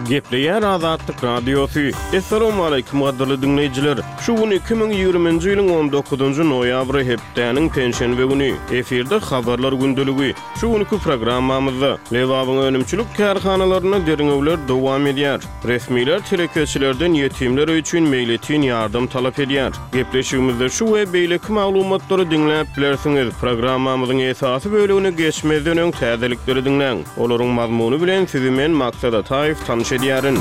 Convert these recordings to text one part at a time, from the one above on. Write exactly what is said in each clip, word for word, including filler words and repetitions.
Gepleyen Azatlyk Radiosu. Assalamu alaykum gaderli dinleyijiler. Şu gün iki bin ýygrymynjy ýylyň on dokuzunjy noýabry hepdeniň penşenbe güni. Eferde habarlar gündeligi. Şu günkü programmamyzda Lewabyň önümçilik karhanalarına deriňewler dowam edýär. Resmiler telekeçilerden ýetimler üçin meýletin ýardym talap edýär. Gepleşigimizde şu we beýleki maglumatlary dinläp bilersiňiz. Programmamyzyň esasy bölegine geçmezden öň täzelikleri dinleň. Olaryň mazmuny bilen sizi men Maksat Ataýew tanış edýärin.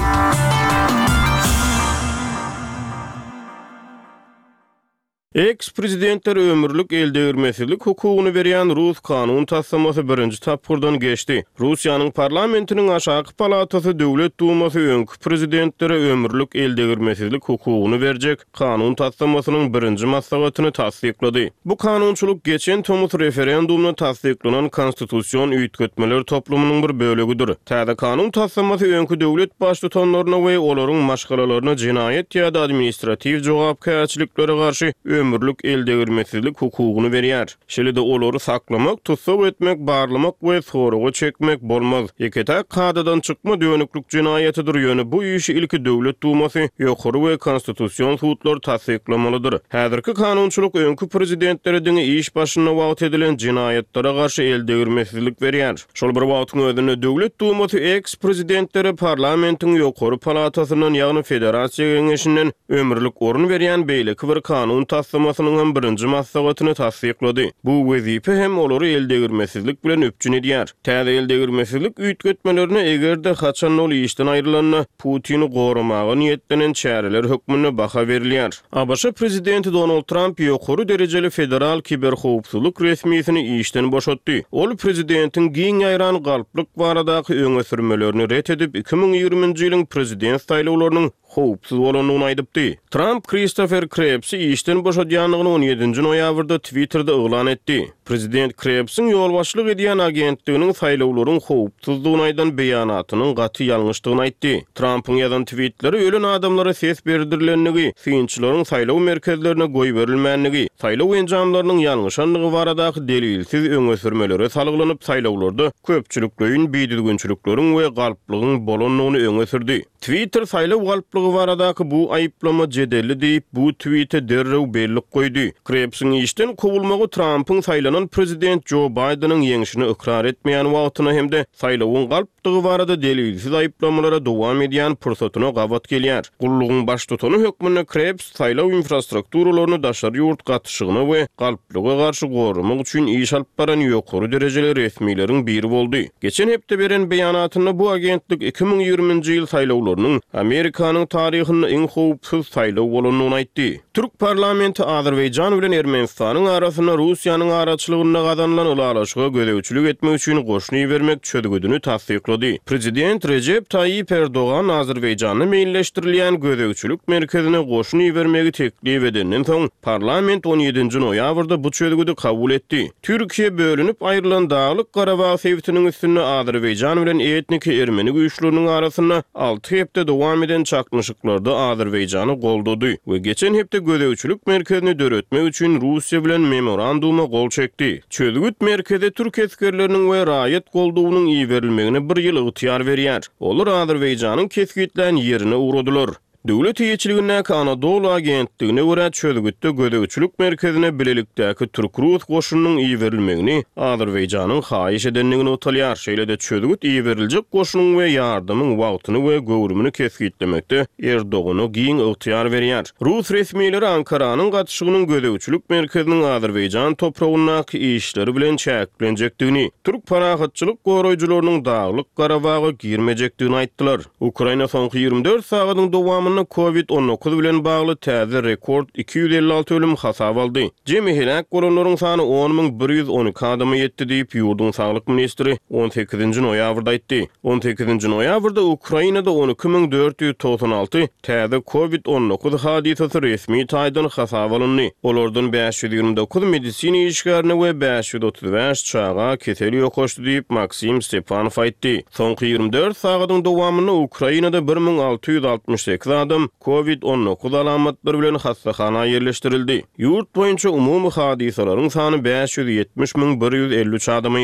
Ex-prezidentler ömürlük eldegirmesilik hukugyny berýän Rus kanun tassamasy birinji tapgyrdan geçdi. Russiýanyň parlamentiniň aşağı palatasy Döwlet Dumasy öňkü prezidentlere ömürlük eldegirmesilik hukugyny berjek kanun tassamasynyň birinji maslahatyny tasdiklady. Bu kanunçuluk geçen Tomus referendumuna tasdiklanan konstitusiýon üýtgetmeler toplumynyň bir bölegidir. Täze kanun tassamasy öňkü döwlet başlyklaryna we olaryň maşgalalaryna jinaýet ýa-da administrativ jogapkärçiliklere garşy ömürlük eldegirmesizlik hukugyny berýär. Şeýle-de olary saklamak, tutsak etmek, barlamak we soraga çekmek bolmaz. Eketa kadadan çykma dönüklük jinaýatydyr ýöne bu işi ilki Döwlet Dumasy, ýokary we konstitusiýon suwtlary tasdiklamalydyr. Häzirki kanunçuluk öňkü prezidentlere diňe iş başyna wagt edilen jinaýatlere garşy eldegirmesizlik berýär. Şol bir wagtyň özünde Döwlet Dumasy ex-prezidentlere parlamentiň ýokary palatasynyň ýagny federasiýa geňeşinden ömürlük orun berýän beýleki bir kanun tassamasynyň birinji maslahatyny tasdiklady. Bu wezipe hem olary eldegirmesizlik bilen öpçün edýär. Täze eldegirmesizlik üýtgetmelerini egerde haçan ol işden aýrylanna Putini goramaga niýetlenen çäreler hökmüne baha berilýär. A B Ş prezidenti Donald Trump ýokary derejeli federal kiberhowpsuzlyk resmiýetini işden boşatdy. Ol prezidentiň giň aýran galplyk baradaky öňe sürmelerini ret edip iki bin ýygrymynjy ýylyň prezident saýlawlarynyň howpsuz bolanyny aýdypdy. Trump Christopher Krebs'i işden boşadýanlygyny on ýedinji noýabrda Twitterda oglan etdi. Prezident Krebs'iň ýolbaşçylyk edýän agentliginiň saýlawlaryň howpsuzlygyny aýdan beýanatynyň gaty ýalňyşdygyny aýtdy. Trump'yň ýazan tweetleri ölen adamlara ses berdirilendigi, synçylaryň saýlaw merkezlerine goý berilmänligi, saýlaw enjamlarynyň ýalňyşanlygy baradaky delilsiz öňe sürmelere salgylanyp saýlawlarda köpçülikleýin beýdilgençilikleriň we galplygyň bolanyny öňe sürdi. Twitter saýlaw galplygy baradaky bu aýyplama jedelli diýip bu tweete derrew bellik goýdy. Krebs'iň işden kowulmagy Trump'yň saýlanan prezident Joe Biden'yň ýeňişini ikrar etmeýän wagtyna hemde saýlawyň galplygy barada delilsiz aýyplamalara dowam edýän pursatyna gabat gelýär. Gullugyň baş tutany hökmüne Krebs saýlaw infrastrukturalarını daşary ýurt gatyşygyna we galplyga garşy gorumak üçin iş alyp baran ýokary derejeli resmiýleriň biri boldy. Geçen hepde beren beýanatyna bu agentlik iki bin ýygrymynjy ýyl saýlawlarynyň Amerikanyň taryhynda iň howpsuz saýlaw bolanyny aýtdy. Türk parlamenti Azerbaýjan bilen Ermenistanyň arasynda Russiýanyň araçylygyna gazanylan ulalaşyga gödäwçilik etmek üçin goşuny bermek çödügüdüni tasdiklady. Prezident Recep Tayyip Erdoğan Azerbaýjanyň meýilleşdirilýän gödäwçilik merkezine goşuny bermegi teklip edenden soň parlament on ýedinji noýabrda bu çödügüdi kabul etdi. Türkiýe bölünip aýrylan Daglyk Garabag sewtiniň üstünde Azerbaýjan bilen etnik ermeni güýçleriniň arasynda alty hepde dowam eden çakmyşyklarda Azerbaýjany goldady we geçen hepde gödäwçilik merkezini döretmek üçin Russiýa bilen memoranduma gol çekdi. Çödügüt merkeze Türk eskerleriniň we raýat goldugynyň iý berilmegine bir ýyl ygtyar berýär. Olar Azerbaýjanyň kesgitlen ýerine uğradylar. Döwlet ýeçiligine Anadolu agentligine görä çödügütde gödäwçilik merkezine bilelikdäki Türk-Rus goşunynyň iý berilmegini Azerbaýjanyň haýyş edenligini utalýar. Şeýle-de çödügüt iý beriljek goşunyň we ýardymyň wagtyny we göwrümini kesgitlemekde Erdogany giň ygtyar berýär. Rus resmiýetleri Ankaranyň gatyşygynyň gödäwçilik merkeziniň Azerbaýjan topragyndaky işleri bilen çäklenjekdigini, Türk parahatçylyk goraýjylarynyň Daglyk Garabaga girmejekdigini aýtdylar. Ukraina soňky ýygrimi dört sagatyň dowamyny covid on dokuz bilen bagly täze rekord iki yüz elli alty ölüm hasap aldy. Jemi helak bolanlaryň sany on min bir yüz on iki adama ýetdi diýip ýurdun saglyk ministri on sekizinji noýabrda aýtdy. on sekizinji noýabrda Ukrainada on iki min dört yüz toksan alty täze covid on dokuz hadisesi resmi taýdan hasap alındy. Olardan beş yüz ýygrimi dokuz medisini işgärine we beş yüz otuz beş çağa keseli ýokaşdy diýip Maksim Stepanov aýtdy. Soňky ýygrimi dört sagatyň dowamyny Ukrainada bir min alty yüz altmış sekiz adam covid on dokuz alamatları bilen hastahana yerleştirildi. Yurt boyunca umumy hadisalaryň sany beş yüz ýetmiş min bir yüz elli üç adama